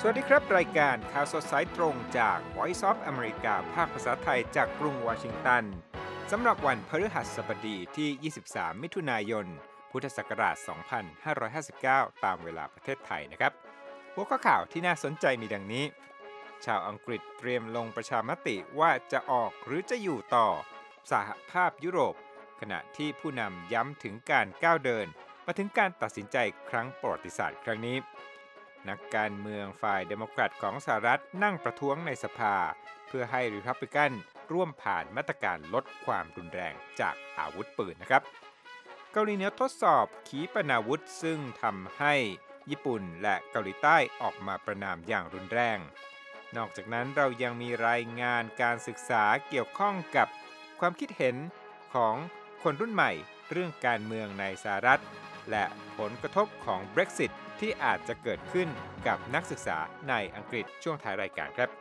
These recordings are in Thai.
สวัสดีครับรายการข่าวสดสายตรงจาก Voice of America ภาคภาษาไทยจากกรุงวอชิงตันสำหรับวันพฤหัสบดีที่ 23 มิถุนายน พุทธศักราช 2559 ตามเวลาประเทศไทยนะครับหัวข้อข่าวที่น่าสนใจมีดังนี้ ชาวอังกฤษเตรียมลงประชามติว่าจะออกหรือจะอยู่ต่อสหภาพยุโรปขณะที่ผู้นำย้ำถึงการก้าวเดินมาถึงการตัดสินใจครั้งประวัติศาสตร์ครั้งนี้นักการเมืองฝ่ายเดโมแครตของสหรัฐนั่งประท้วงในสภาเพื่อให้รีพับลิกันร่วมผ่านมาตรการลดความรุนแรงจากอาวุธปืนนะครับเกาหลีเหนือทดสอบขีปนาวุธซึ่งทำให้ญี่ปุ่นและเกาหลีใต้ออกมาประณามอย่างรุนแรงนอกจากนั้นเรายังมีรายงานการศึกษาเกี่ยวข้องกับความคิดเห็นของคนรุ่นใหม่เรื่องการเมืองในสหรัฐและผลกระทบของ Brexit ที่อาจจะเกิดขึ้นกับนักศึกษาในอังกฤษช่วงท้ายรายการครับ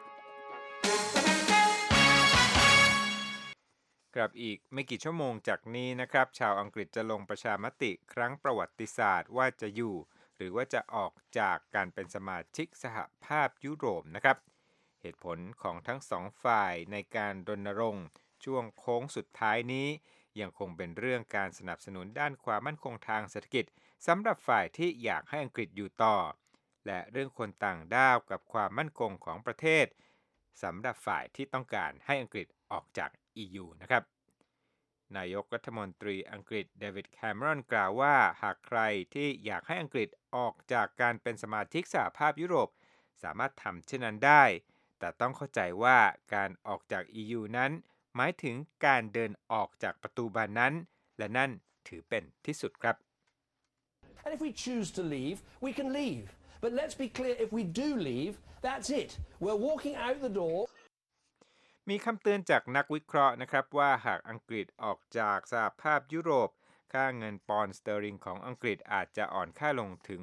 กลับอีกไม่กี่ชั่วโมงจากนี้นะครับชาวอังกฤษจะลงประชามติครั้งประวัติศาสตร์ว่าจะอยู่หรือว่าจะออกจากการเป็นสมาชิกสหภาพยุโรปนะครับเหตุผลของทั้งสองฝ่ายในการรณรงค์ช่วงโค้งสุดท้ายนี้ยังคงเป็นเรื่องการสนับสนุนด้านความมั่นคงทางเศรษฐกิจสำหรับฝ่ายที่อยากให้อังกฤษอยู่ต่อและเรื่องคนต่างด้าวกับความมั่นคงของประเทศสำหรับฝ่ายที่ต้องการให้อังกฤษออกจาก EU นะครับนายกรัฐมนตรีอังกฤษเดวิดแคมเมรอนกล่าวว่าหากใครที่อยากให้อังกฤษออกจากการเป็นสมาชิกสหภาพยุโรปสามารถทำเช่นนั้นได้แต่ต้องเข้าใจว่าการออกจาก EU นั้นหมายถึงการเดินออกจากประตูบานนั้นและนั่นถือเป็นที่สุดครับ And if we choose to leave, we can leave. But let's be clear, if we do leave, that's it. We're walking out the door. มีคำเตือนจากนักวิเคราะห์นะครับว่าหากอังกฤษออกจากสหภาพยุโรปค่าเงินปอนด์สเตอริงของอังกฤษอาจจะอ่อนค่าลงถึง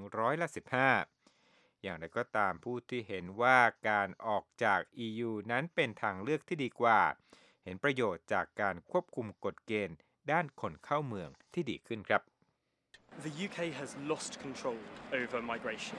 15%อย่างไรก็ตามผู้ที่เห็นว่าการออกจาก EU นั้นเป็นทางเลือกที่ดีกว่าเห็นประโยชน์จากการควบคุมกฎเกณฑ์ด้านคนเข้าเมืองที่ดีขึ้นครับ The UK has lost control over migration.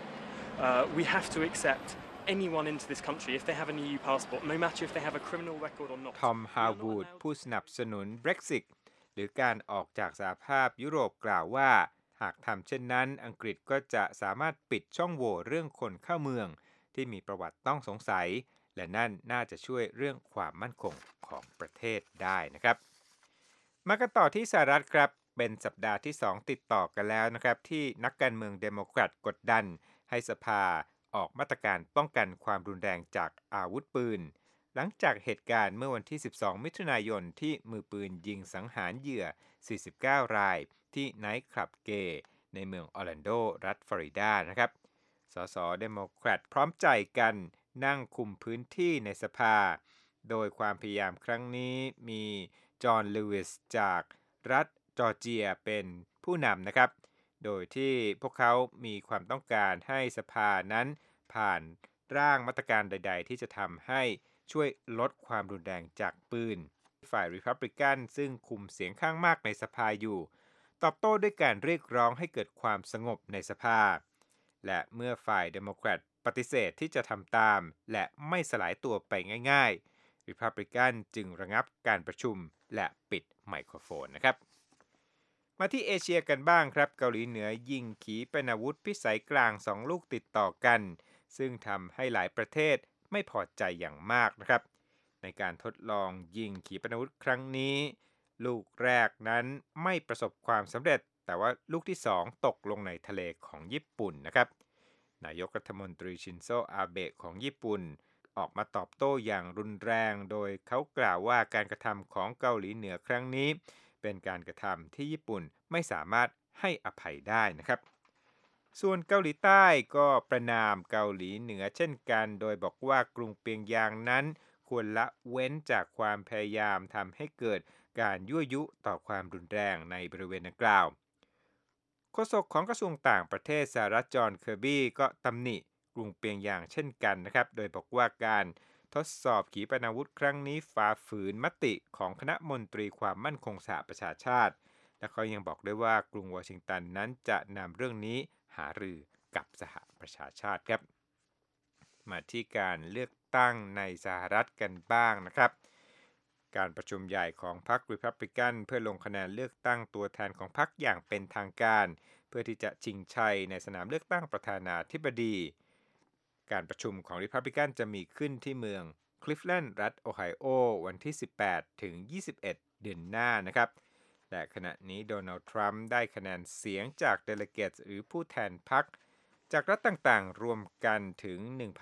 We have to accept anyone into this country if they have an EU passport, no matter if they have a criminal record or not. ทอม ฮาร์วูดผู้สนับสนุน Brexit หรือการออกจากสหภาพยุโรปกล่าวว่าหากทำเช่นนั้นอังกฤษก็จะสามารถปิดช่องโหว่เรื่องคนเข้าเมืองที่มีประวัติต้องสงสัยและนั่นน่าจะช่วยเรื่องความมั่นคงของประเทศได้นะครับมากันต่อที่สหรัฐครับเป็นสัปดาห์ที่2ติดต่อกันแล้วนะครับที่นักการเมืองเดโมแครตกดดันให้สภาออกมาตรการป้องกันความรุนแรงจากอาวุธปืนหลังจากเหตุการณ์เมื่อวันที่12มิถุนายนที่มือปืนยิงสังหารเหยื่อ49รายที่ไนท์คลับเกย์ในเมืองออร์แลนโดรัฐฟลอริดานะครับสสเดโมแครตพร้อมใจกันนั่งคุมพื้นที่ในสภาโดยความพยายามครั้งนี้มีจอห์นลูอิสจากรัฐจอร์เจียเป็นผู้นำนะครับโดยที่พวกเขามีความต้องการให้สภานั้นผ่านร่างมาตรการใดๆที่จะทำให้ช่วยลดความรุนแรงจากปืนฝ่ายรีพับลิกันซึ่งคุมเสียงข้างมากในสภาอยู่ตอบโต้ด้วยการเรียกร้องให้เกิดความสงบในสภาและเมื่อฝ่ายเดโมแครตปฏิเสธที่จะทำตามและไม่สลายตัวไปง่ายๆรีพับลิกันจึงระงับการประชุมและปิดไมโครโฟนนะครับมาที่เอเชียกันบ้างครับเกาหลีเหนือยิงขีปนาวุธพิสัยกลาง2ลูกติดต่อกันซึ่งทำให้หลายประเทศไม่พอใจอย่างมากนะครับในการทดลองยิงขีปนาวุธครั้งนี้ลูกแรกนั้นไม่ประสบความสำเร็จแต่ว่าลูกที่2ตกลงในทะเลของญี่ปุ่นนะครับนายกรัฐมนตรีชินโซอาเบะของญี่ปุ่นออกมาตอบโต้อย่างรุนแรงโดยเขากล่าวว่าการกระทำของเกาหลีเหนือครั้งนี้เป็นการกระทำที่ญี่ปุ่นไม่สามารถให้อภัยได้นะครับส่วนเกาหลีใต้ก็ประณามเกาหลีเหนือเช่นกันโดยบอกว่ากรุงเปียงยางนั้นควรละเว้นจากความพยายามทำให้เกิดการยั่วยุต่อความรุนแรงในบริเวณดังกล่าวโฆษกของกระทรวงต่างประเทศสหรัฐจอห์นเคอร์บี้ก็ตำหนิกรุงเปียงยางเช่นกันนะครับโดยบอกว่าการทดสอบขีปนาวุธครั้งนี้ฝ่าฝืนมติของคณะมนตรีความมั่นคงสหประชาชาติและเขายังบอกด้วยว่ากรุงวอชิงตันนั้นจะนำเรื่องนี้หารือกับสหประชาชาติครับมาที่การเลือกตั้งในสหรัฐกันบ้างนะครับการประชุมใหญ่ของพรรค Republican เพื่อลงคะแนนเลือกตั้งตัวแทนของพรรคอย่างเป็นทางการเพื่อที่จะชิงชัยในสนามเลือกตั้งประธานาธิบดีการประชุมของ Republican จะมีขึ้นที่เมืองคลิฟแลนด์รัฐโอไฮโอวันที่18ถึง21เดือนหน้านะครับและขณะนี้โดนัลด์ทรัมป์ได้คะแนนเสียงจากเดลิเกตหรือผู้แทนพรรคจากรัฐต่างๆรวมกันถึง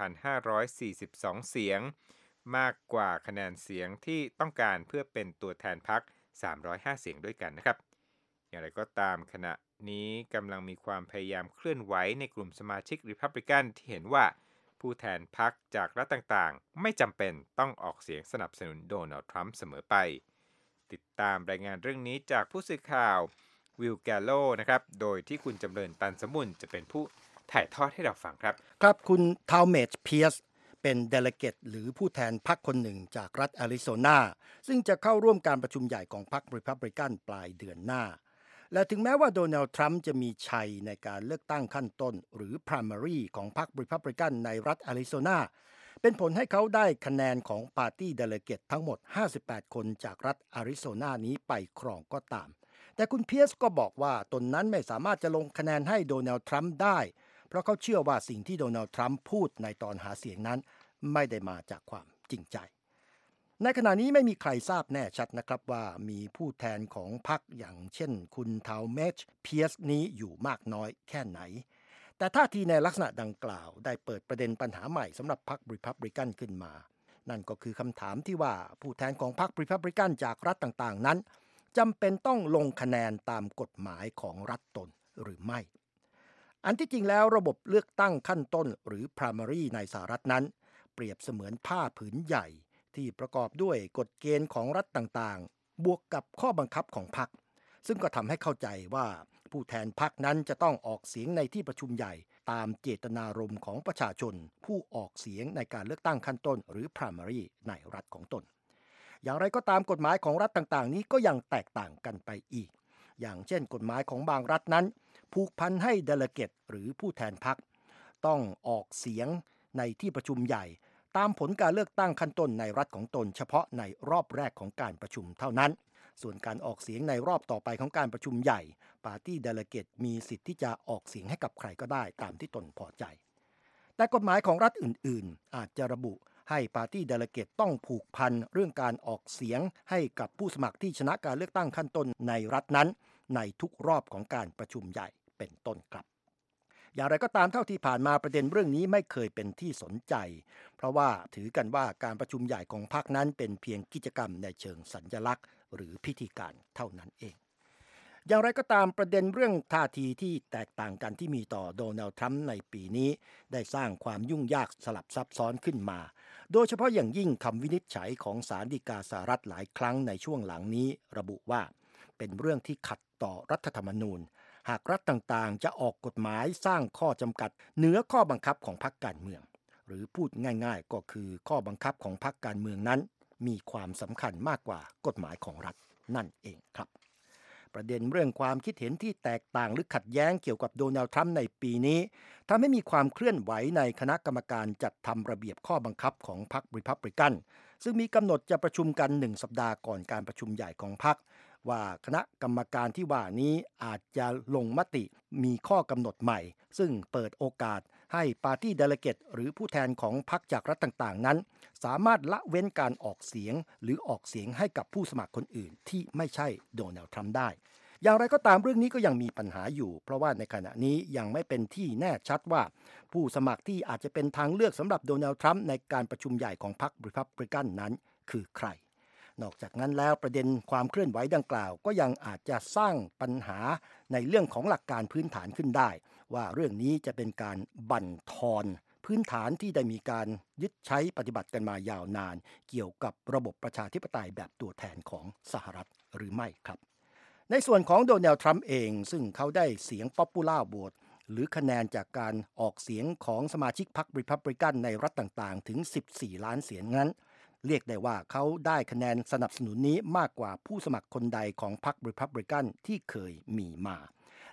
1,542 เสียงมากกว่าคะแนนเสียงที่ต้องการเพื่อเป็นตัวแทนพรรค305 เสียงด้วยกันนะครับอย่างไรก็ตามขณะนี้กำลังมีความพยายามเคลื่อนไหวในกลุ่มสมาชิก Republican ที่เห็นว่าผู้แทนพรรคจากรัฐต่างๆไม่จำเป็นต้องออกเสียงสนับสนุนโดนัลด์ทรัมป์เสมอไปติดตามรายงานเรื่องนี้จากผู้สื่อข่าววิลแกโลนะครับโดยที่คุณจำเริญตันสมุนจะเป็นผู้ถ่ายทอดให้เราฟังครับครับคุณทาวเมจเพียร์สเป็นเดลิเกตหรือผู้แทนพรรคคนหนึ่งจากรัฐแอริโซนาซึ่งจะเข้าร่วมการประชุมใหญ่ของพรรครีพับลิกันปลายเดือนหน้าและถึงแม้ว่าโดนัลด์ทรัมป์จะมีชัยในการเลือกตั้งขั้นต้นหรือ primary ของพรรครีพับลิกันในรัฐแอริโซนาเป็นผลให้เขาได้คะแนนของปาร์ตี้เดลิเกตทั้งหมด58คนจากรัฐแอริโซนานี้ไปครองก็ตามแต่คุณเพียร์สก็บอกว่าตนนั้นไม่สามารถจะลงคะแนนให้โดนัลด์ทรัมป์ได้เพราะเขาเชื่อว่าสิ่งที่โดนัลด์ทรัมป์พูดในตอนหาเสียงนั้นไม่ได้มาจากความจริงใจในขณะนี้ไม่มีใครทราบแน่ชัดนะครับว่ามีผู้แทนของพรรคอย่างเช่นคุณทาวเมจเพียร์สนี้อยู่มากน้อยแค่ไหนแต่ท่าทีในลักษณะดังกล่าวได้เปิดประเด็นปัญหาใหม่สำหรับพรรครีพับลิกันขึ้นมานั่นก็คือคำถามที่ว่าผู้แทนของพรรครีพับลิกันจากรัฐต่างๆนั้นจำเป็นต้องลงคะแนนตามกฎหมายของรัฐตนหรือไม่อันที่จริงแล้วระบบเลือกตั้งขั้นต้นหรือ primary ในสหรัฐนั้นเปรียบเสมือนผ้าผืนใหญ่ที่ประกอบด้วยกฎเกณฑ์ของรัฐต่างๆบวกกับข้อบังคับของพรรคซึ่งก็ทำให้เข้าใจว่าผู้แทนพรรคนั้นจะต้องออกเสียงในที่ประชุมใหญ่ตามเจตนารมณ์ของประชาชนผู้ออกเสียงในการเลือกตั้งขั้นต้นหรือ primary ในรัฐของตนอย่างไรก็ตามกฎหมายของรัฐต่างๆนี้ก็ยังแตกต่างกันไปอีกอย่างเช่นกฎหมายของบางรัฐนั้นผูกพันให้เดลิเกตหรือผู้แทนพรรคต้องออกเสียงในที่ประชุมใหญ่ตามผลการเลือกตั้งขั้นต้นในรัฐของตนเฉพาะในรอบแรกของการประชุมเท่านั้นส่วนการออกเสียงในรอบต่อไปของการประชุมใหญ่ปาร์ตี้เดลิเกตมีสิทธิ์ที่จะออกเสียงให้กับใครก็ได้ตามที่ตนพอใจแต่กฎหมายของรัฐอื่นๆอาจจะระบุให้ปาร์ตี้เดลิเกตต้องผูกพันเรื่องการออกเสียงให้กับผู้สมัครที่ชนะการเลือกตั้งขั้นต้นในรัฐนั้นในทุกรอบของการประชุมใหญ่เป็นต้นครับอย่างไรก็ตามเท่าที่ผ่านมาประเด็นเรื่องนี้ไม่เคยเป็นที่สนใจเพราะว่าถือกันว่าการประชุมใหญ่ของพรรคนั้นเป็นเพียงกิจกรรมในเชิงสัญลักษณ์หรือพิธีการเท่านั้นเองอย่างไรก็ตามประเด็นเรื่องท่าทีที่แตกต่างกันที่มีต่อโดนัลด์ทรัมป์ในปีนี้ได้สร้างความยุ่งยากสลับซับซ้อนขึ้นมาโดยเฉพาะอย่างยิ่งคำวินิจฉัยของศาลฎีกาสหรัฐหลายครั้งในช่วงหลังนี้ระบุว่าเป็นเรื่องที่ขัดต่อรัฐธรรมนูญหากรัฐต่างๆจะออกกฎหมายสร้างข้อจำกัดเหนือข้อบังคับของพรรคการเมืองหรือพูดง่ายๆก็คือข้อบังคับของพรรคการเมืองนั้นมีความสำคัญมากกว่ากฎหมายของรัฐนั่นเองครับประเด็นเรื่องความคิดเห็นที่แตกต่างหรือขัดแย้งเกี่ยวกับโดนัลด์ทรัมป์ในปีนี้ทำให้มีความเคลื่อนไหวในคณะกรรมการจัดทำระเบียบข้อบังคับของพรรครีพับลิกันซึ่งมีกำหนดจะประชุมกัน1 สัปดาห์ก่อนการประชุมใหญ่ของพรรคว่าคณะกรรมการที่ว่านี้อาจจะลงมติมีข้อกำหนดใหม่ซึ่งเปิดโอกาสให้ปาร์ตี้เดลิเกตหรือผู้แทนของพรรคจากรัฐต่างๆนั้นสามารถละเว้นการออกเสียงหรือออกเสียงให้กับผู้สมัครคนอื่นที่ไม่ใช่โดนัลด์ทรัมป์ได้อย่างไรก็ตามเรื่องนี้ก็ยังมีปัญหาอยู่เพราะว่าในขณะนี้ยังไม่เป็นที่แน่ชัดว่าผู้สมัครที่อาจจะเป็นทางเลือกสำหรับโดนัลด์ทรัมป์ในการประชุมใหญ่ของพรรครีพับลิกันนั้นคือใครนอกจากนั้นแล้วประเด็นความเคลื่อนไหวดังกล่าวก็ยังอาจจะสร้างปัญหาในเรื่องของหลักการพื้นฐานขึ้นได้ว่าเรื่องนี้จะเป็นการบั่นทอนพื้นฐานที่ได้มีการยึดใช้ปฏิบัติกันมายาวนานเกี่ยวกับระบบประชาธิปไตยแบบตัวแทนของสหรัฐหรือไม่ครับในส่วนของโดนัลด์ทรัมป์เองซึ่งเขาได้เสียง Popular Vote หรือคะแนนจากการออกเสียงของสมาชิกพรรครีพับลิกันในรัฐต่างๆถึง14 ล้านเสียงนั้นเรียกได้ว่าเขาได้คะแนนสนับสนุนนี้มากกว่าผู้สมัครคนใดของพรรครีพับลิกันที่เคยมีมา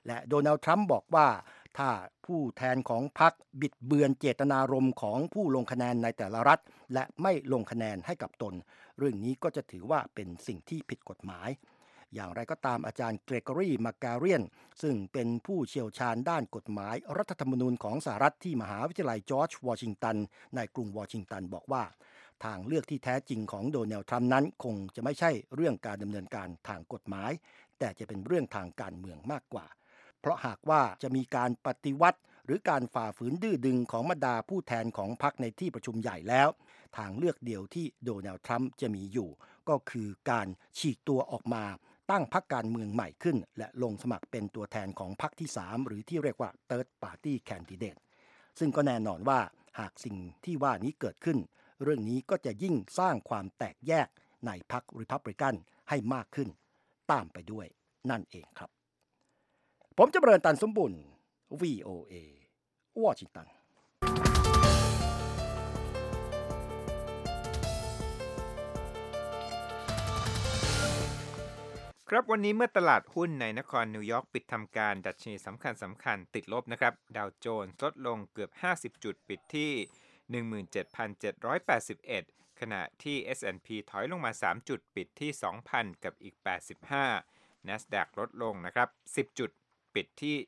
และโดนัลด์ทรัมป์บอกว่าถ้าผู้แทนของพรรคบิดเบือนเจตนารมณ์ของผู้ลงคะแนนในแต่ละรัฐและไม่ลงคะแนนให้กับตนเรื่องนี้ก็จะถือว่าเป็นสิ่งที่ผิดกฎหมายอย่างไรก็ตามอาจารย์เกรกอรีมาการียนซึ่งเป็นผู้เชี่ยวชาญด้านกฎหมายรัฐธรรมนูญของสหรัฐที่มหาวิทยาลัยจอร์จวอชิงตันในกรุงวอชิงตันบอกว่าทางเลือกที่แท้จริงของโดนัลด์ทรัมป์นั้นคงจะไม่ใช่เรื่องการดำเนินการทางกฎหมายแต่จะเป็นเรื่องทางการเมืองมากกว่าเพราะหากว่าจะมีการปฏิวัติหรือการฝ่าฝืนดื้อดึงของบรรดาผู้แทนของพรรคในที่ประชุมใหญ่แล้วทางเลือกเดียวที่โดนัลด์ทรัมป์จะมีอยู่ก็คือการฉีกตัวออกมาตั้งพรรคการเมืองใหม่ขึ้นและลงสมัครเป็นตัวแทนของพรรคที่3หรือที่เรียกว่า Third Party Candidate ซึ่งก็แน่นอนว่าหากสิ่งที่ว่านี้เกิดขึ้นเรื่องนี้ก็จะยิ่งสร้างความแตกแยกในพรรครีพับลิกันให้มากขึ้นตามไปด้วยนั่นเองครับผมจะเริญตันสมบุญ VOA วอชิงตันครับวันนี้เมื่อตลาดหุ้นในนครนิวยอร์กปิดทำการดัชนีสำคัญติดลบนะครับดาวโจนส์ลดลงเกือบ50จุดปิดที่ 17,781 ขณะที่ S&P ถอยลงมา3จุดปิดที่ 2,000 กับอีก85 NASDAQ ลดลงนะครับ10จุดปิดที่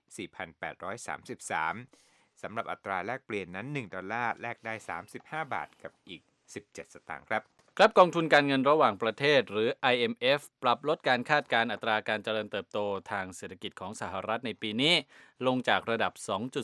4,833 สำหรับอัตราแลกเปลี่ยนนั้น1ดอลลาร์แลกได้35บาทกับอีก17สตางค์ครับกองทุนการเงินระหว่างประเทศหรือ IMF ปรับลดการคาดการณ์อัตราการเจริญเติบโตทางเศรษฐกิจของสหรัฐในปีนี้ลงจากระดับ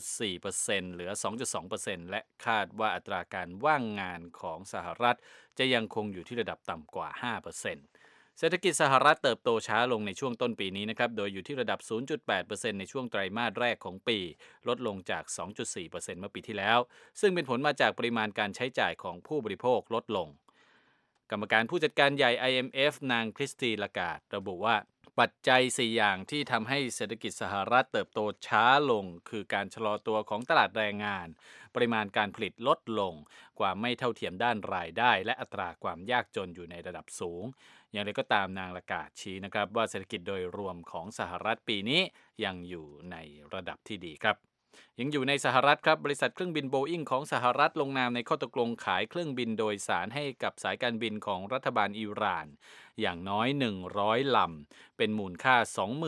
2.4% เหลือ 2.2% และคาดว่าอัตราการว่างงานของสหรัฐจะยังคงอยู่ที่ระดับต่ำกว่า 5%เศรษฐกิจสหรัฐเติบโตช้าลงในช่วงต้นปีนี้นะครับโดยอยู่ที่ระดับ 0.8% ในช่วงไตรมาสแรกของปีลดลงจาก 2.4% เมื่อปีที่แล้วซึ่งเป็นผลมาจากปริมาณการใช้จ่ายของผู้บริโภคลดลงกรรมการผู้จัดการใหญ่ IMF นางคริสตีลาการ์ดระบุว่าปัจจัย4อย่างที่ทำให้เศรษฐกิจสหรัฐเติบโตช้าลงคือการชะลอตัวของตลาดแรงงานปริมาณการผลิตลดลงความไม่เท่าเทียมด้านรายได้และอัตราความยากจนอยู่ในระดับสูงอย่างไรก็ตามนางลาการ์ดชี้นะครับว่าเศรษฐกิจโดยรวมของสหรัฐปีนี้ยังอยู่ในระดับที่ดีครับยังอยู่ในสหรัฐครับบริษัทเครื่องบินโบอิ้งของสหรัฐลงนามในข้อตกลงขายเครื่องบินโดยสารให้กับสายการบินของรัฐบาลอิหร่านอย่างน้อย100ลำเป็นมูลค่า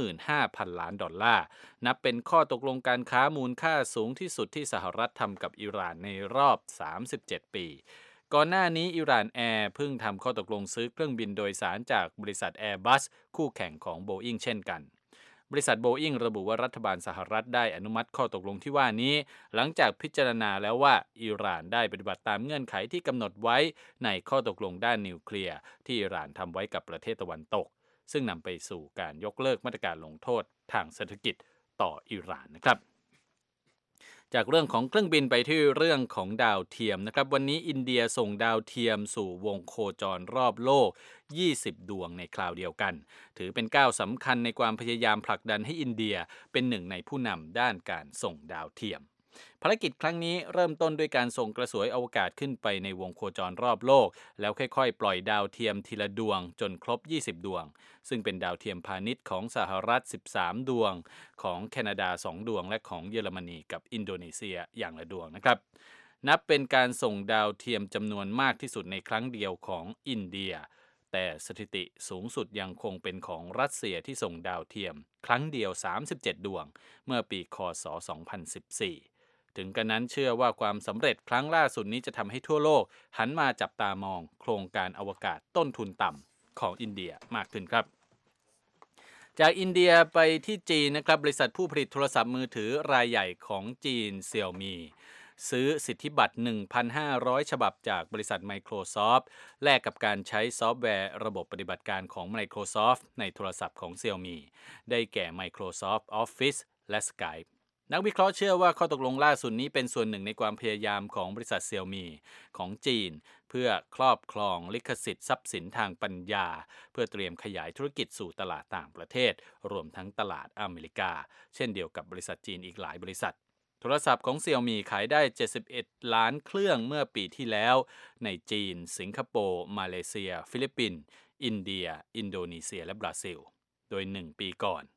25,000 ล้านดอลลาร์นับเป็นข้อตกลงการค้ามูลค่าสูงที่สุดที่สหรัฐทำกับอิหร่านในรอบ37ปีก่อนหน้านี้อิหร่านแอร์เพิ่งทำข้อตกลงซื้อเครื่องบินโดยสารจากบริษัท Airbus คู่แข่งของโบอิ้งเช่นกันบริษัทโบอิ้งระบุว่ารัฐบาลสหรัฐได้อนุมัติข้อตกลงที่ว่านี้หลังจากพิจารณาแล้วว่าอิหร่านได้ปฏิบัติตามเงื่อนไขที่กำหนดไว้ในข้อตกลงด้านนิวเคลียร์ที่อิหร่านทำไว้กับประเทศตะวันตกซึ่งนำไปสู่การยกเลิกมาตรการลงโทษทางเศรษฐกิจต่ออิหร่านนะครับจากเรื่องของเครื่องบินไปที่เรื่องของดาวเทียมนะครับวันนี้อินเดียส่งดาวเทียมสู่วงโคจรรอบโลก20ดวงในคราวเดียวกันถือเป็นก้าวสำคัญในความพยายามผลักดันให้อินเดียเป็นหนึ่งในผู้นำด้านการส่งดาวเทียมภารกิจครั้งนี้เริ่มต้นด้วยการส่งกระสวยอวกาศขึ้นไปในวงโคจรรอบโลกแล้วค่อยๆปล่อยดาวเทียมทีละดวงจนครบ20ดวงซึ่งเป็นดาวเทียมพาณิชย์ของสหรัฐ13ดวงของแคนาดา2ดวงและของเยอรมนีกับอินโดนีเซียอย่างละดวงนะครับนับเป็นการส่งดาวเทียมจำนวนมากที่สุดในครั้งเดียวของอินเดียแต่สถิติสูงสุดยังคงเป็นของรัสเซียที่ส่งดาวเทียมครั้งเดียว37ดวงเมื่อปีค.ศ. 2014ถึงกระนั้นเชื่อว่าความสำเร็จครั้งล่าสุดนี้จะทำให้ทั่วโลกหันมาจับตามองโครงการอวกาศต้นทุนต่ำของอินเดียมากขึ้นครับจากอินเดียไปที่จีนนะครับบริษัทผู้ผลิตโทรศัพท์มือถือรายใหญ่ของจีนเซี่ยมี่ซื้อสิทธิบัตร 1,500 ฉบับจากบริษัท Microsoft แลกกับการใช้ซอฟต์แวร์ระบบปฏิบัติการของ Microsoft ในโทรศัพท์ของ Xiaomi ได้แก่ Microsoft Office และ Skype นักวิเคราะห์เชื่อว่าข้อตกลงล่าสุดนี้เป็นส่วนหนึ่งในความพยายามของบริษัท Xiaomi ของจีนเพื่อครอบครองลิขสิทธิ์ทรัพย์สินทางปัญญาเพื่อเตรียมขยายธุรกิจสู่ตลาดต่างประเทศรวมทั้งตลาดอเมริกาเช่นเดียวกับบริษัทจีนอีกหลายบริษัทโทรศัพท์ของ Xiaomi ขายได้71ล้านเครื่องเมื่อปีที่แล้วในจีนสิงคโปร์มาเลเซียฟิลิปปินส์อินเดียอินโดนีเซียและบราซิลโดย1ปีก่อน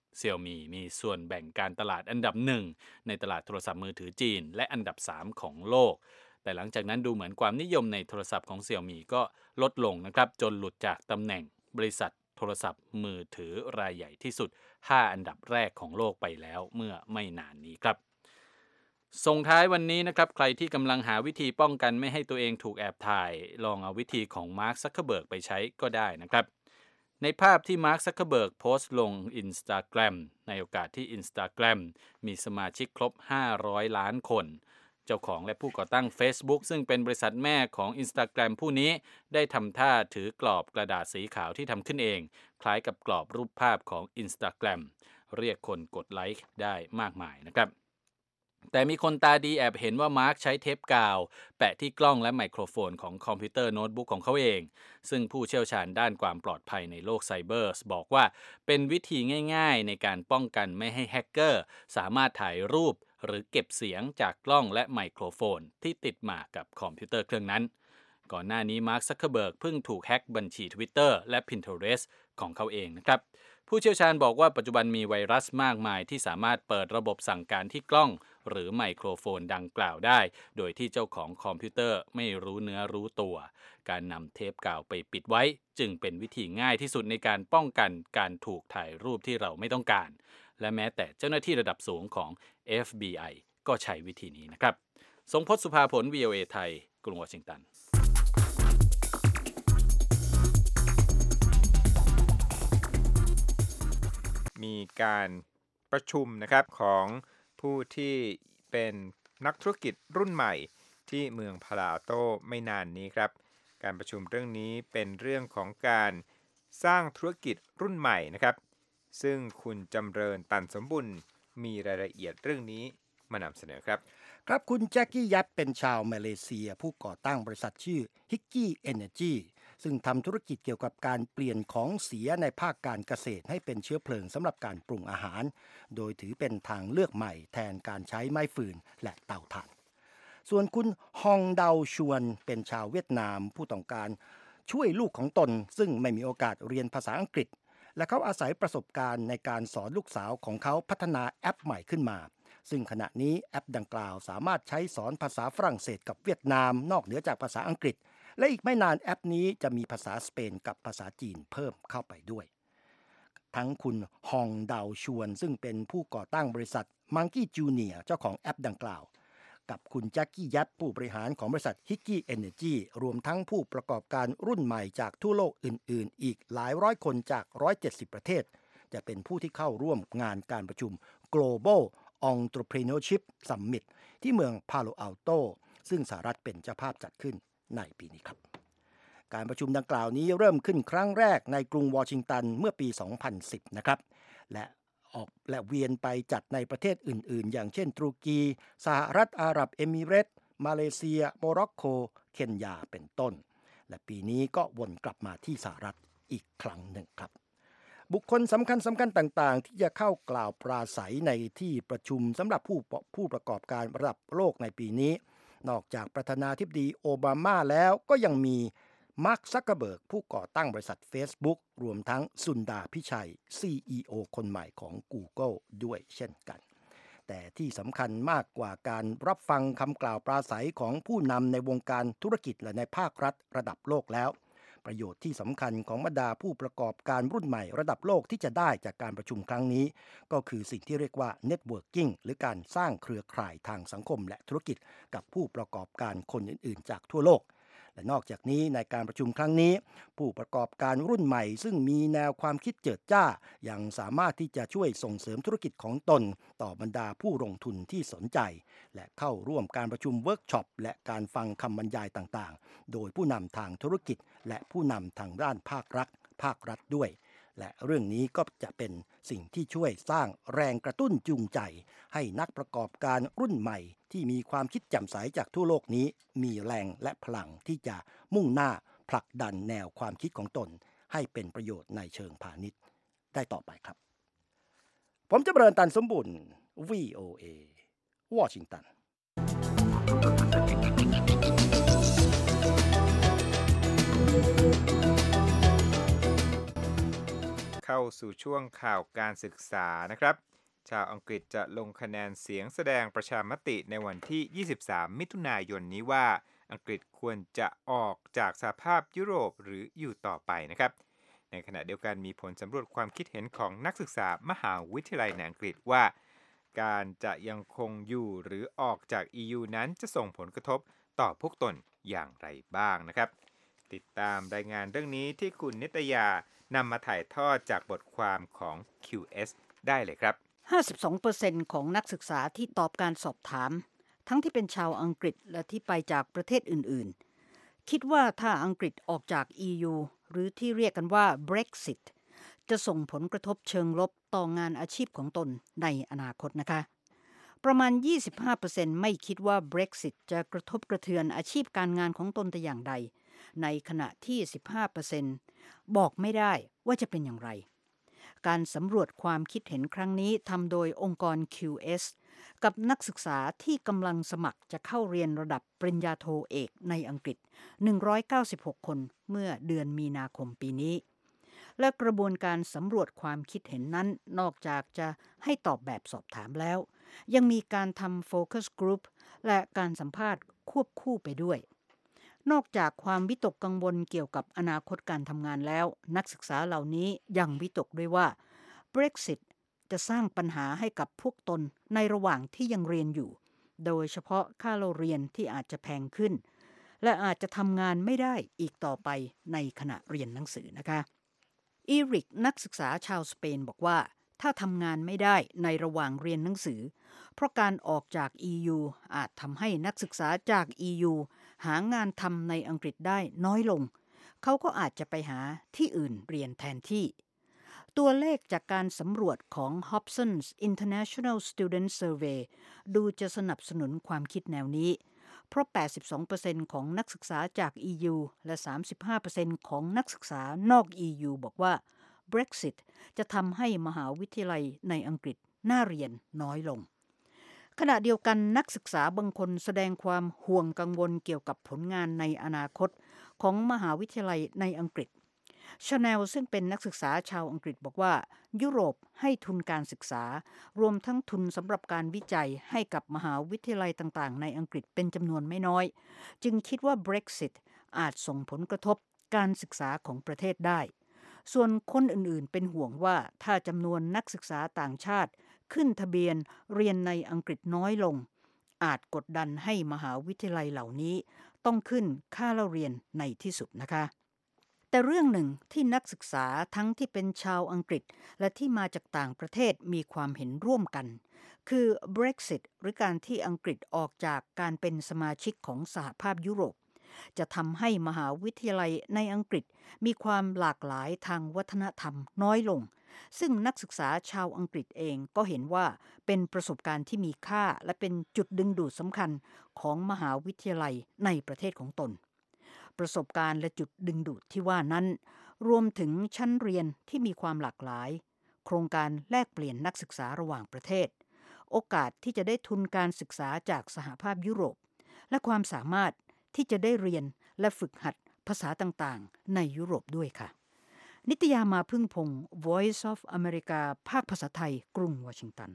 Xiaomi มีส่วนแบ่งการตลาดอันดับ1ในตลาดโทรศัพท์มือถือจีนและอันดับ3ของโลกแต่หลังจากนั้นดูเหมือนความนิยมในโทรศัพท์ของ Xiaomi ก็ลดลงนะครับจนหลุดจากตำแหน่งบริษัทโทรศัพท์มือถือรายใหญ่ที่สุด5อันดับแรกของโลกไปแล้วเมื่อไม่นานนี้ครับส่งท้ายวันนี้นะครับใครที่กำลังหาวิธีป้องกันไม่ให้ตัวเองถูกแอบถ่ายลองเอาวิธีของมาร์ค ซักเคอร์เบิร์กไปใช้ก็ได้นะครับในภาพที่มาร์ค ซักเคอร์เบิร์กโพสต์ลง Instagram ในโอกาสที่ Instagram มีสมาชิกครบ500ล้านคนเจ้าของและผู้ก่อตั้ง Facebook ซึ่งเป็นบริษัทแม่ของ Instagram ผู้นี้ได้ทำท่าถือกรอบกระดาษสีขาวที่ทำขึ้นเองคล้ายกับกรอบรูปภาพของ Instagram เรียกคนกดไลค์ได้มากมายนะครับแต่มีคนตาดีแอบเห็นว่ามาร์คใช้เทปกาวแปะที่กล้องและไมโครโฟนของคอมพิวเตอร์โน้ตบุ๊กของเขาเองซึ่งผู้เชี่ยวชาญด้านความปลอดภัยในโลกไซเบอร์บอกว่าเป็นวิธีง่ายๆในการป้องกันไม่ให้แฮกเกอร์สามารถถ่ายรูปหรือเก็บเสียงจากกล้องและไมโครโฟนที่ติดมากับคอมพิวเตอร์เครื่องนั้นก่อนหน้านี้มาร์ค ซักเคอร์เบิร์กเพิ่งถูกแฮกบัญชี Twitter และ Pinterest ของเขาเองนะครับผู้เชี่ยวชาญบอกว่าปัจจุบันมีไวรัสมากมายที่สามารถเปิดระบบสั่งการที่กล้องหรือไมโครโฟนดังกล่าวได้โดยที่เจ้าของคอมพิวเตอร์ไม่รู้เนื้อรู้ตัวการนำเทปกาวไปปิดไว้จึงเป็นวิธีง่ายที่สุดในการป้องกันการถูกถ่ายรูปที่เราไม่ต้องการและแม้แต่เจ้าหน้าที่ระดับสูงของ FBI ก็ใช้วิธีนี้นะครับทรงพจน์ สุภาผล VOA ไทยกรุงวอชิงตันมีการประชุมนะครับของผู้ที่เป็นนักธุรกิจรุ่นใหม่ที่เมืองพาลาอัลโตไม่นานนี้ครับการประชุมเรื่องนี้เป็นเรื่องของการสร้างธุรกิจรุ่นใหม่นะครับซึ่งคุณจำเริญตันสมบุญมีรายละเอียดเรื่องนี้มานำเสนอครับครับคุณแจ็คกี้ยัตเป็นชาวมาเลเซียผู้ก่อตั้งบริษัทชื่อ Hikky Energy ซึ่งทำธุรกิจเกี่ยวกับการเปลี่ยนของเสียในภาคการเกษตรให้เป็นเชื้อเพลิงสำหรับการปรุงอาหารโดยถือเป็นทางเลือกใหม่แทนการใช้ไม้ฟืนและเตาถ่านส่วนคุณฮองเดาชวนเป็นชาวเวียดนามผู้ต้องการช่วยลูกของตนซึ่งไม่มีโอกาสเรียนภาษาอังกฤษและเขาอาศัยประสบการณ์ในการสอนลูกสาวของเขาพัฒนาแอปใหม่ขึ้นมาซึ่งขณะนี้แอปดังกล่าวสามารถใช้สอนภาษาฝรั่งเศสกับเวียดนามนอกเหนือจากภาษาอังกฤษและอีกไม่นานแอปนี้จะมีภาษาสเปนกับภาษาจีนเพิ่มเข้าไปด้วยทั้งคุณฮองเดาชวนซึ่งเป็นผู้ก่อตั้งบริษัท Monkey Junior เจ้าของแอปดังกล่าวกับคุณแจ็คกี้ยัตผู้บริหารของบริษัท Hikky Energy รวมทั้งผู้ประกอบการรุ่นใหม่จากทั่วโลกอื่นๆอีกหลายร้อยคนจาก170ประเทศจะเป็นผู้ที่เข้าร่วมงานการประชุม Global Entrepreneurship Summit ที่เมืองพาโลอัลโตซึ่งสหรัฐเป็นเจ้าภาพจัดขึ้นในปีนี้ครับการประชุมดังกล่าวนี้เริ่มขึ้นครั้งแรกในกรุงวอชิงตันเมื่อปี 2010 นะครับและเวียนไปจัดในประเทศอื่นๆอย่างเช่นตุรกีสหรัฐอาหรับเอมิเรตส์มาเลเซียโมร็อกโกเคนยาเป็นต้นและปีนี้ก็วนกลับมาที่สหรัฐอีกครั้งหนึ่งครับบุคคลสำคัญต่างๆที่จะเข้ากล่าวปราศัยในที่ประชุมสำหรับผู้ประกอบการระดับโลกในปีนี้นอกจากประธานาธิบดีโอบามาแล้วก็ยังมีมาร์ค ซักเคอร์เบิร์กผู้ก่อตั้งบริษัท Facebook รวมทั้งสุนดาพิชัย CEO คนใหม่ของ Google ด้วยเช่นกันแต่ที่สำคัญมากกว่าการรับฟังคำกล่าวปราศัยของผู้นำในวงการธุรกิจและในภาครัฐระดับโลกแล้วประโยชน์ที่สำคัญของบรรดาผู้ประกอบการรุ่นใหม่ระดับโลกที่จะได้จากการประชุมครั้งนี้ก็คือสิ่งที่เรียกว่า Networking หรือการสร้างเครือข่ายทางสังคมและธุรกิจกับผู้ประกอบการคนอื่นๆจากทั่วโลกและนอกจากนี้ในการประชุมครั้งนี้ผู้ประกอบการรุ่นใหม่ซึ่งมีแนวความคิดเจิดจ้ายังสามารถที่จะช่วยส่งเสริมธุรกิจของตนต่อบรรดาผู้ลงทุนที่สนใจและเข้าร่วมการประชุมเวิร์กช็อปและการฟังคำบรรยายต่างๆโดยผู้นำทางธุรกิจและผู้นำทางด้านภาครัฐด้วยและเรื่องนี้ก็จะเป็นสิ่งที่ช่วยสร้างแรงกระตุ้นจูงใจให้นักประกอบการรุ่นใหม่ที่มีความคิดแจ่มใสจากทั่วโลกนี้มีแรงและพลังที่จะมุ่งหน้าผลักดันแนวความคิดของตนให้เป็นประโยชน์ในเชิงพาณิชย์ได้ต่อไปครับผมจะเริญตันสมบุญ VOA วอชิงตันเข้าสู่ช่วงข่าวการศึกษานะครับชาวอังกฤษจะลงคะแนนเสียงแสดงประชามติในวันที่23มิถุนายนนี้ว่าอังกฤษควรจะออกจากสหภาพยุโรปหรืออยู่ต่อไปนะครับในขณะเดียวกันมีผลสำรวจความคิดเห็นของนักศึกษามหาวิทยาลัยในอังกฤษว่าการจะยังคงอยู่หรือออกจาก EU นั้นจะส่งผลกระทบต่อพวกตนอย่างไรบ้างนะครับติดตามรายงานเรื่องนี้ที่คุณนิตยานำมาถ่ายทอดจากบทความของ QS ได้เลยครับ 52% ของนักศึกษาที่ตอบการสอบถามทั้งที่เป็นชาวอังกฤษและที่ไปจากประเทศอื่นๆคิดว่าถ้าอังกฤษออกจาก EU หรือที่เรียกกันว่า Brexit จะส่งผลกระทบเชิงลบต่องานอาชีพของตนในอนาคตนะคะประมาณ 25% ไม่คิดว่า Brexit จะกระทบกระเทือนอาชีพการงานของตนแต่อย่างใดในขณะที่ 15% บอกไม่ได้ว่าจะเป็นอย่างไรการสำรวจความคิดเห็นครั้งนี้ทำโดยองค์กร QS กับนักศึกษาที่กำลังสมัครจะเข้าเรียนระดับปริญญาโทเอกในอังกฤษ196คนเมื่อเดือนมีนาคมปีนี้และกระบวนการสำรวจความคิดเห็นนั้นนอกจากจะให้ตอบแบบสอบถามแล้วยังมีการทำโฟกัสกรุ๊ปและการสัมภาษณ์ควบคู่ไปด้วยนอกจากความวิตกกังวลเกี่ยวกับอนาคตการทำงานแล้วนักศึกษาเหล่านี้ยังวิตกด้วยว่า Brexit จะสร้างปัญหาให้กับพวกตนในระหว่างที่ยังเรียนอยู่โดยเฉพาะค่าเรียนที่อาจจะแพงขึ้นและอาจจะทำงานไม่ได้อีกต่อไปในขณะเรียนหนังสือนะคะอีริกนักศึกษาชาวสเปนบอกว่าถ้าทำงานไม่ได้ในระหว่างเรียนหนังสือเพราะการออกจาก EU อาจทำให้นักศึกษาจาก EU หางานทำในอังกฤษได้น้อยลงเขาก็อาจจะไปหาที่อื่นเรียนแทนที่ตัวเลขจากการสำรวจของ Hobson's International Student Survey ดูจะสนับสนุนความคิดแนวนี้เพราะ 82% ของนักศึกษาจาก EU และ 35% ของนักศึกษานอก EU บอกว่า Brexit จะทำให้มหาวิทยาลัยในอังกฤษน่าเรียนน้อยลงขณะเดียวกันนักศึกษาบางคนแสดงความห่วงกังวลเกี่ยวกับผลงานในอนาคตของมหาวิทยาลัยในอังกฤษชาแนลซึ่งเป็นนักศึกษาชาวอังกฤษบอกว่ายุโรปให้ทุนการศึกษารวมทั้งทุนสำหรับการวิจัยให้กับมหาวิทยาลัยต่างๆในอังกฤษเป็นจำนวนไม่น้อยจึงคิดว่า Brexit อาจส่งผลกระทบการศึกษาของประเทศได้ส่วนคนอื่นๆเป็นห่วงว่าถ้าจำนวนนักศึกษาต่างชาติขึ้นทะเบียนเรียนในอังกฤษน้อยลงอาจกดดันให้มหาวิทยาลัยเหล่านี้ต้องขึ้นค่าเรียนในที่สุดนะคะแต่เรื่องหนึ่งที่นักศึกษาทั้งที่เป็นชาวอังกฤษและที่มาจากต่างประเทศมีความเห็นร่วมกันคือ Brexit หรือการที่อังกฤษออกจากการเป็นสมาชิกของสหภาพยุโรปจะทำให้มหาวิทยาลัยในอังกฤษมีความหลากหลายทางวัฒนธรรมน้อยลงซึ่งนักศึกษาชาวอังกฤษเองก็เห็นว่าเป็นประสบการณ์ที่มีค่าและเป็นจุดดึงดูดสำคัญของมหาวิทยาลัยในประเทศของตนประสบการณ์และจุดดึงดูดที่ว่านั้นรวมถึงชั้นเรียนที่มีความหลากหลายโครงการแลกเปลี่ยนนักศึกษาระหว่างประเทศโอกาสที่จะได้ทุนการศึกษาจากสหภาพยุโรปและความสามารถที่จะได้เรียนและฝึกหัดภาษาต่างๆในยุโรปด้วยค่ะนิตยามาพึ่งพงศ์ Voice of America ภาคภาษาไทยกรุงวอชิงตัน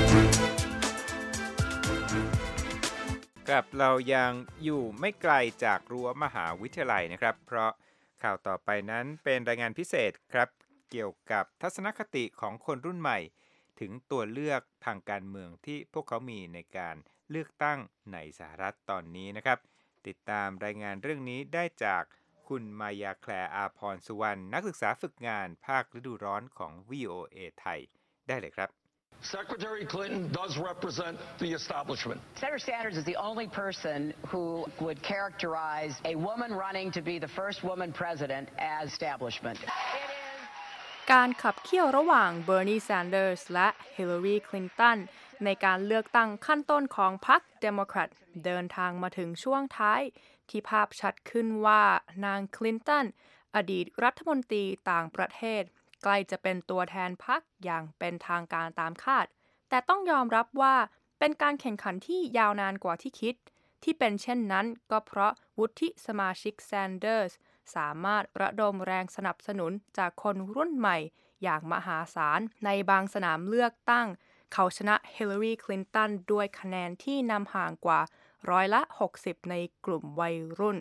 ครับเรายังอยู่ไม่ไกลจากรั้วมหาวิทยาลัยนะครับเพราะข่าวต่อไปนั้นเป็นรายงานพิเศษครับเกี่ยวกับทัศนคติของคนรุ่นใหม่ถึงตัวเลือกทางการเมืองที่พวกเขามีในการเลือกตั้งในสหรัฐตอนนี้นะครับติดตามรายงานเรื่องนี้ได้จากคุณมายาแคลอาภรณ์สุวรรณนักศึกษาฝึกงานภาคฤดูร้อนของ VOA ไทยได้เลยครับ Secretary Clinton does represent the establishment. Senator Sanders is the only person who would characterize a woman running to be the first woman president as establishment. การขับเคี่ยวระหว่างเบอร์นีแซนเดอร์สและฮิลลารีคลินตันในการเลือกตั้งขั้นต้นของพรรคเดโมแครตเดินทางมาถึงช่วงท้ายที่ภาพชัดขึ้นว่านางคลินตันอดีตรัฐมนตรีต่างประเทศใกล้จะเป็นตัวแทนพรรคอย่างเป็นทางการตามคาดแต่ต้องยอมรับว่าเป็นการแข่งขันที่ยาวนานกว่าที่คิดที่เป็นเช่นนั้นก็เพราะวุฒิสมาชิกแซนเดอร์สสามารถระดมแรงสนับสนุนจากคนรุ่นใหม่อย่างมหาศาลในบางสนามเลือกตั้งเขาชนะฮิลลารีคลินตันด้วยคะแนนที่นำห่างกว่า60%ในกลุ่มวัยรุ่น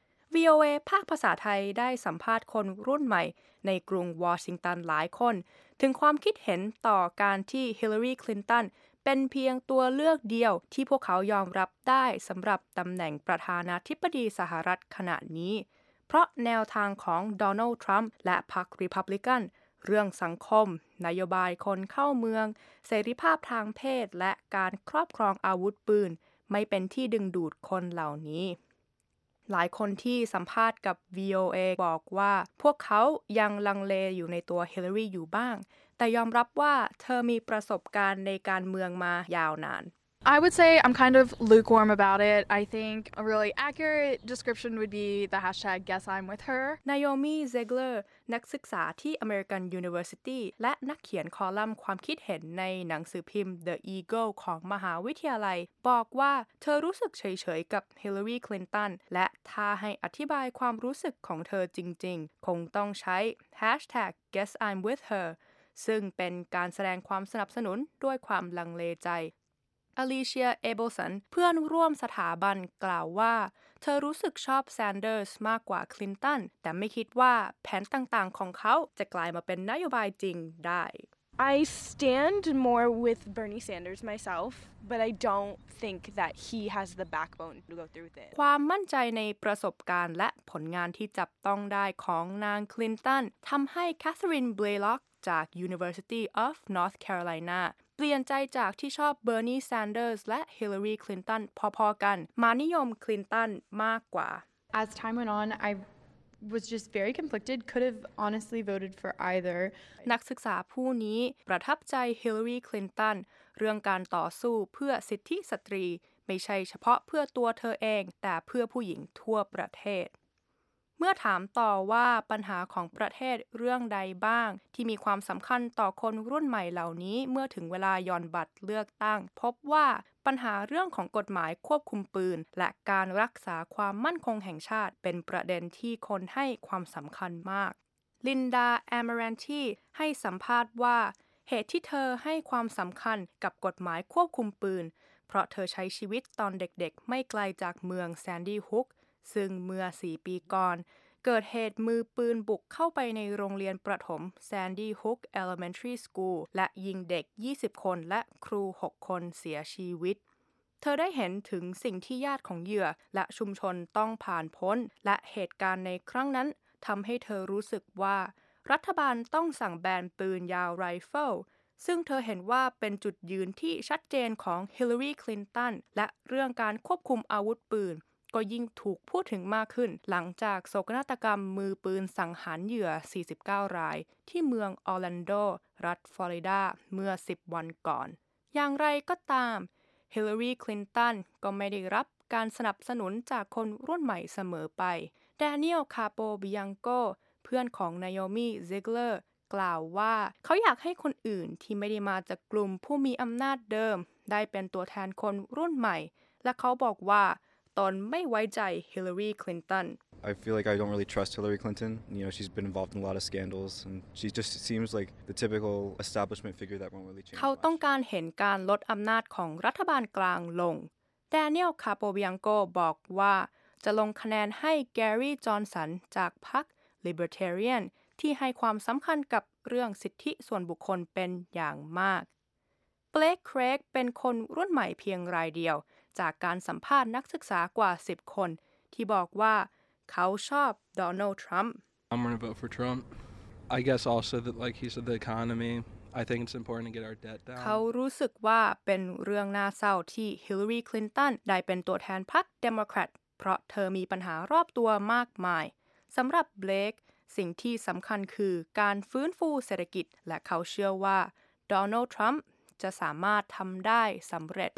VOA ภาคภาษาไทยได้สัมภาษณ์คนรุ่นใหม่ในกรุงวอชิงตันหลายคนถึงความคิดเห็นต่อการที่ฮิลลารีคลินตันเป็นเพียงตัวเลือกเดียวที่พวกเขายอมรับได้สำหรับตำแหน่งประธานาธิบดีสหรัฐขณะนี้เพราะแนวทางของโดนัลด์ทรัมป์และพรรครีพับลิกันเรื่องสังคมนโยบายคนเข้าเมืองเสรีภาพทางเพศและการครอบครองอาวุธปืนไม่เป็นที่ดึงดูดคนเหล่านี้หลายคนที่สัมภาษณ์กับ VOA บอกว่าพวกเขายังลังเลอยู่ในตัวฮิลลารีอยู่บ้างแต่ยอมรับว่าเธอมีประสบการณ์ในการเมืองมายาวนาน I would say I'm kind of lukewarm about it. I think a really accurate description would be the hashtag guess I'm with her. Naomi Ziegler นักศึกษาที่ American University และนักเขียนคอลัมน์ความคิดเห็นในหนังสือพิมพ์ The Eagle ของมหาวิทยาลัยบอกว่าเธอรู้สึกเฉยๆกับ Hillary Clinton และถ้าให้อธิบายความรู้สึกของเธอจริงๆคงต้องใช้ hashtag guess I'm with her ซึ่งเป็นการแสดงความสนับสนุนด้วยความลังเลใจอลิเชีย เอเบลสันเพื่อนร่วมสถาบันกล่าวว่าเธอรู้สึกชอบแซนเดอร์สมากกว่าคลินตันแต่ไม่คิดว่าแผนต่างๆของเขาจะกลายมาเป็นนโยบายจริงได้ I stand more with Bernie Sanders myself, but I don't think that he has the backbone to go through with it. ความมั่นใจในประสบการณ์และผลงานที่จับต้องได้ของนางคลินตันทำให้แคทเธอรีน เบลล็อกจาก University of North Carolina เปลี่ยนใจจากที่ชอบเบอร์นีแซนเดอร์สและฮิลลารีคลินตันพอๆกันมานิยมคลินตันมากกว่า As time went on, I was just very conflicted, could have honestly voted for either. นักศึกษาผู้นี้ประทับใจฮิลลารีคลินตันเรื่องการต่อสู้เพื่อสิทธิสตรีไม่ใช่เฉพาะเพื่อตัวเธอเองแต่เพื่อผู้หญิงทั่วประเทศเมื่อถามต่อว่าปัญหาของประเทศเรื่องใดบ้างที่มีความสำคัญต่อคนรุ่นใหม่เหล่านี้เมื่อถึงเวลาหย่อนบัตรเลือกตั้งพบว่าปัญหาเรื่องของกฎหมายควบคุมปืนและการรักษาความมั่นคงแห่งชาติเป็นประเด็นที่คนให้ความสำคัญมากลินดา แอมเรนทีให้สัมภาษณ์ว่าเหตุที่เธอให้ความสำคัญกับกฎหมายควบคุมปืนเพราะเธอใช้ชีวิตตอนเด็กๆไม่ไกลจากเมืองแซนดี้ฮุกซึ่งเมื่อ4 ปีก่อนเกิดเหตุมือปืนบุกเข้าไปในโรงเรียนประถม Sandy Hook Elementary School และยิงเด็ก20 คนและครู 6 คนเสียชีวิตเธอได้เห็นถึงสิ่งที่ญาติของเหยื่อและชุมชนต้องผ่านพ้นและเหตุการณ์ในครั้งนั้นทำให้เธอรู้สึกว่ารัฐบาลต้องสั่งแบนปืนยาวไรเฟิลซึ่งเธอเห็นว่าเป็นจุดยืนที่ชัดเจนของฮิลลารีคลินตันและเรื่องการควบคุมอาวุธปืนก็ยิ่งถูกพูดถึงมากขึ้นหลังจากโศกนาฏกรรมมือปืนสังหารเหยื่อ49 รายที่เมืองออร์แลนโดรัฐฟลอริดาเมื่อ10 วันก่อนอย่างไรก็ตามฮิลลารีคลินตันก็ไม่ได้รับการสนับสนุนจากคนรุ่นใหม่เสมอไปแดเนียล คาโปบิยังโกเพื่อนของนาโยมี ซิกเลอร์กล่าวว่าเขาอยากให้คนอื่นที่ไม่ได้มาจากกลุ่มผู้มีอำนาจเดิมได้เป็นตัวแทนคนรุ่นใหม่และเขาบอกว่าตนไม่ไว้ใจฮิลลารีคลินตัน I feel like I don't really trust Hillary Clinton. You know, she's been involved in a lot of scandals and she just seems like the typical establishment figure that won't really change. เขาต้องการเห็นการลดอำนาจของรัฐบาลกลางลงแดเนียล คาโปบิยังโกบอกว่าจะลงคะแนนให้แกรี่ จอห์นสันจากพรรค Libertarian ที่ให้ความสำคัญกับเรื่องสิทธิส่วนบุคคลเป็นอย่างมากเบลค เครกเป็นคนรุ่นใหม่เพียงรายเดียวจากการสัมภาษณ์นักศึกษากว่า10 คนที่บอกว่าเขาชอบโดนัลด์ ทรัมป์ I'm going to vote for Trump. I guess also that like he said the economy, I think it's important to get our debt down. เขารู้สึกว่าเป็นเรื่องน่าเศร้าที่ฮิลลารีคลินตันได้เป็นตัวแทนพรรคเดโมแครตเพราะเธอมีปัญหารอบตัวมากมายสำหรับเบลคสิ่งที่สำคัญคือการฟื้นฟูเศรษฐกิจและเขาเชื่อว่าโดนัลด์ ทรัมป์จะสามารถทำได้สำเร็จ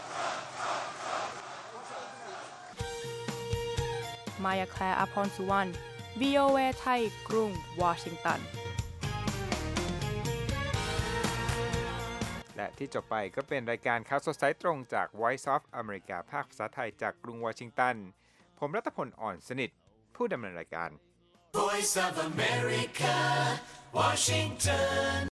มายาแคลร์ อภรณ์สุวรรณ VOA ไทยกรุงวอชิงตันและที่จบไปก็เป็นรายการข่าวสดสายตรงจาก Voice of America ภาคภาษาไทยจากกรุงวอชิงตันผมรัตพล อ่อนสนิทผู้ดำเนินรายการ Voice of America, Washington